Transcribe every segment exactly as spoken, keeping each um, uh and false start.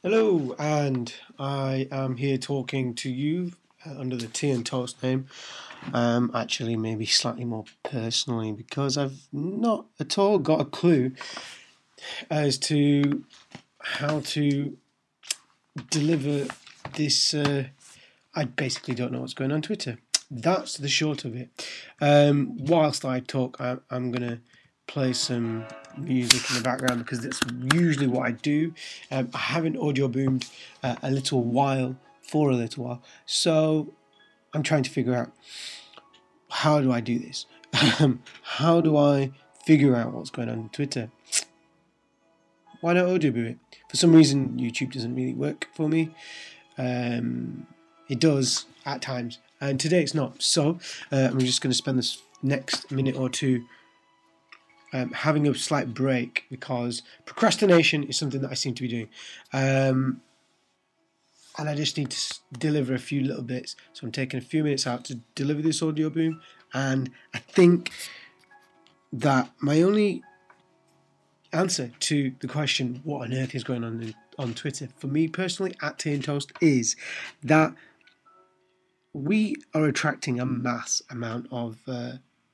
Hello, and I am here talking to you uh, under the Tea and Toast name. Um, actually, maybe slightly more personally, because I've not at all got a clue as to how to deliver this. Uh, I basically don't know what's going on Twitter. That's the short of it. Um, whilst I talk, I, I'm going to play some music in the background because that's usually what I do. Um, I haven't audio boomed uh, a little while, for a little while. So I'm trying to figure out, how do I do this? Um, how do I figure out what's going on on Twitter? Why not audio boom it? For some reason, YouTube doesn't really work for me. Um, it does at times, and today it's not. So uh, I'm just going to spend this next minute or two um, having a slight break because procrastination is something that I seem to be doing. Um, and I just need to s- deliver a few little bits. So I'm taking a few minutes out to deliver this audio boom, and I think that my only answer to the question, what on earth is going on in, on Twitter, for me personally, at Tea and Toast, is that we are attracting a mass amount of uh,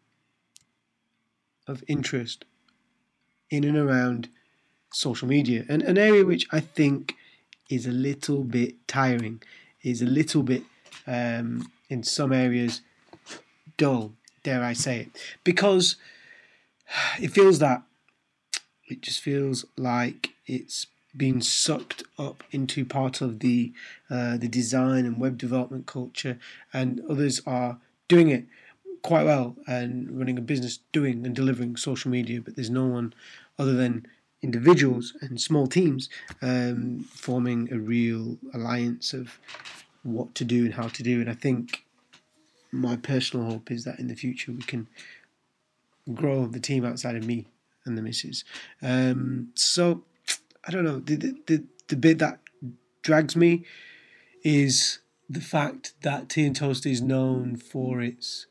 of interest in and around social media, and an area which I think is a little bit tiring, is a little bit um, in some areas dull, dare I say it, because it feels that it just feels like it's been sucked up into part of the uh, the design and web development culture, and others are doing it quite well and running a business doing and delivering social media, but there's no one other than individuals and small teams um, forming a real alliance of what to do and how to do. And I think my personal hope is that in the future we can grow the team outside of me and the missus. Um, so I don't know. The, the the the bit that drags me is the fact that Tea and Toast is known for its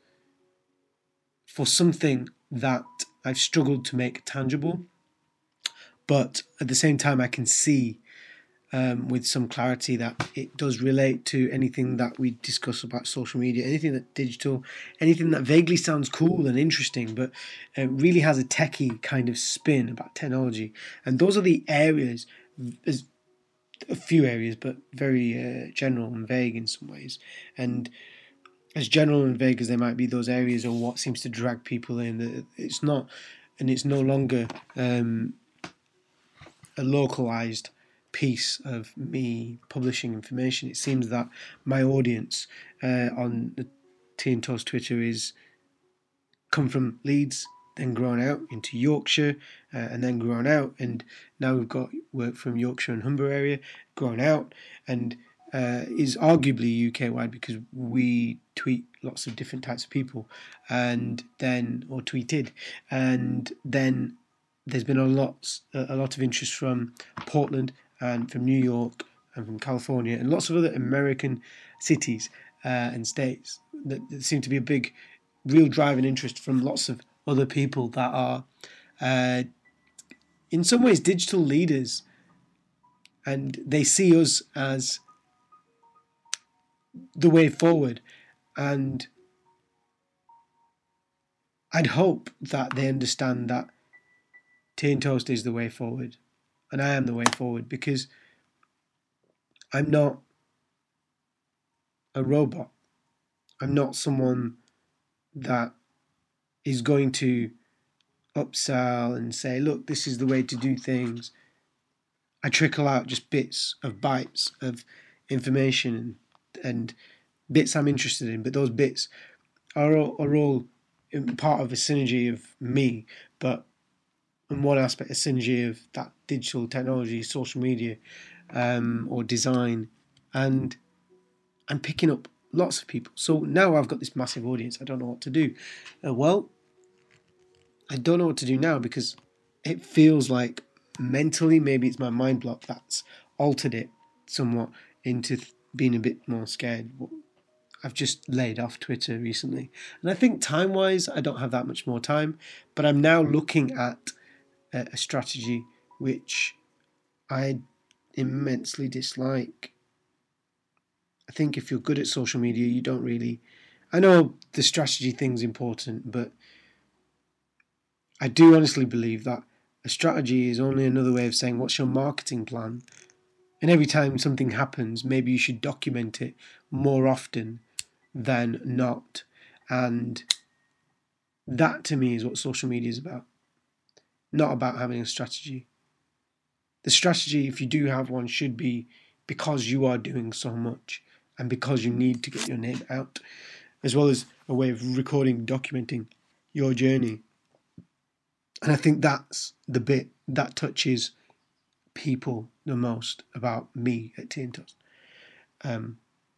for something that I've struggled to make tangible, but at the same time I can see um, with some clarity that it does relate to anything that we discuss about social media, anything that digital, anything that vaguely sounds cool and interesting, but uh, really has a techie kind of spin about technology. And those are the areas, there's a few areas, but very uh, general and vague in some ways. And as general and vague as they might be, those areas are what seems to drag people in. It's not, and it's no longer um, a localized piece of me publishing information. It seems that my audience uh, on the Tea and Toast Twitter is come from Leeds, then grown out into Yorkshire, uh, and then grown out, and now we've got work from Yorkshire and Humber area, grown out, and uh, is arguably U K wide because we tweet lots of different types of people, and then or tweeted, and then there's been a lot a lot of interest from Portland and from New York and from California and lots of other American cities uh, and states. That there seem to be a big, real drive and interest from lots of other people that are, uh, in some ways, digital leaders, and they see us as the way forward. And I'd hope that they understand that Tea and Toast is the way forward, and I am the way forward because I'm not a robot. I'm not someone that is going to upsell and say, look, this is the way to do things. I trickle out just bits of bites of information and, and bits I'm interested in, but those bits are all, are all part of a synergy of me, but in one aspect, a synergy of that digital technology, social media, um, or design, and I'm picking up lots of people. So now I've got this massive audience. I don't know what to do. Uh, well, I don't know what to do now because it feels like mentally maybe it's my mind block that's altered it somewhat into th- being a bit more scared. I've just laid off Twitter recently, and I think time-wise I don't have that much more time, but I'm now looking at a, a strategy which I immensely dislike. I think if you're good at social media, you don't really... I know the strategy thing's important, but I do honestly believe that a strategy is only another way of saying what's your marketing plan. And every time something happens, maybe you should document it more often than not. And that to me is what social media is about. Not about having a strategy. The strategy, if you do have one, should be because you are doing so much and because you need to get your name out, as well as a way of recording, documenting your journey. And I think that's the bit that touches people the most about me at Tea and Toast. Um,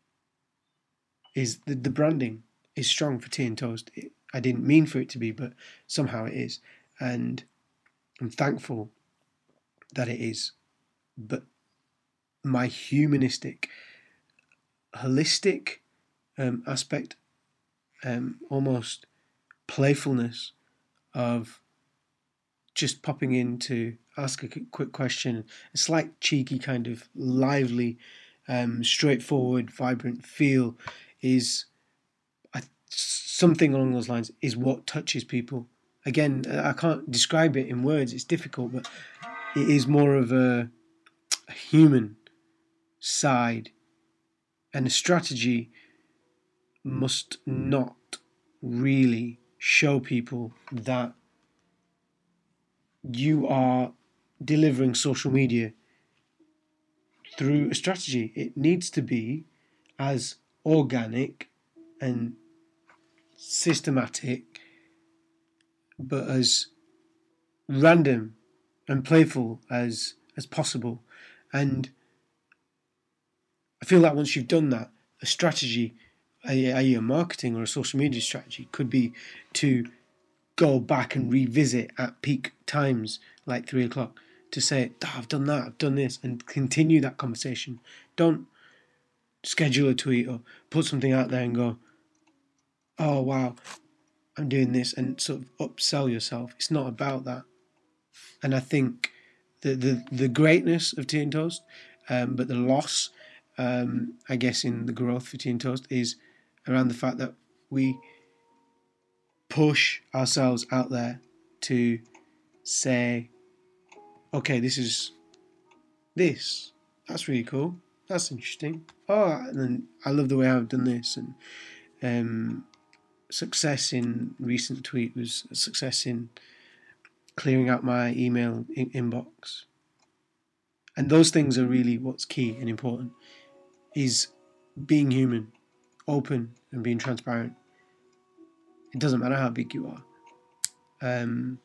is the, the branding is strong for Tea and Toast. It, I didn't mean for it to be, but somehow it is. And I'm thankful that it is. But my humanistic, holistic um, aspect, um, almost playfulness of just popping in to ask a quick question, a slight cheeky kind of lively, um, straightforward, vibrant feel is I, something along those lines is what touches people. Again, I can't describe it in words, it's difficult, but it is more of a, a human side, and a strategy must not really show people that you are delivering social media through a strategy. It needs to be as organic and systematic, but as random and playful as as possible. And I feel like once you've done that, a strategy, a, a marketing or a social media strategy, could be to go back and revisit at peak times, like three o'clock, to say, oh, I've done that, I've done this, and continue that conversation. Don't schedule a tweet or put something out there and go, oh, wow, I'm doing this, and sort of upsell yourself. It's not about that. And I think the the, the greatness of Tea and Toast, um, but the loss, um, I guess, in the growth for Tea and Toast is around the fact that we push ourselves out there to say, okay, this is this. That's really cool. That's interesting. Oh, and then I love the way I've done this. And um, success in recent tweet was a success in clearing out my email in- inbox. And those things are really what's key and important, is being human, open and being transparent. It doesn't matter how big you are. Um,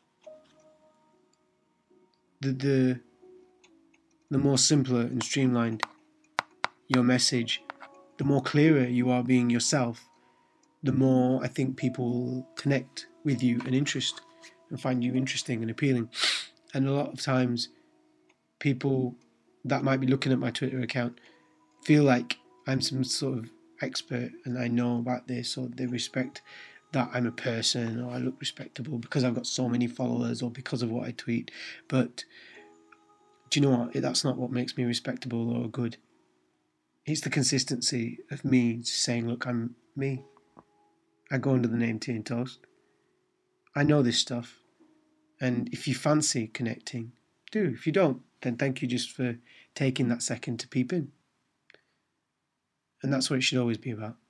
the the the more simpler and streamlined your message, the more clearer you are being yourself, the more I think people will connect with you and interest and find you interesting and appealing. And a lot of times people that might be looking at my Twitter account feel like I'm some sort of expert and I know about this, or they respect that I'm a person or I look respectable because I've got so many followers or because of what I tweet. But do you know what? That's not what makes me respectable or good. It's the consistency of me saying, look, I'm me. I go under the name Tea and Toast. I know this stuff. And if you fancy connecting, do. If you don't, then thank you just for taking that second to peep in. And that's what it should always be about.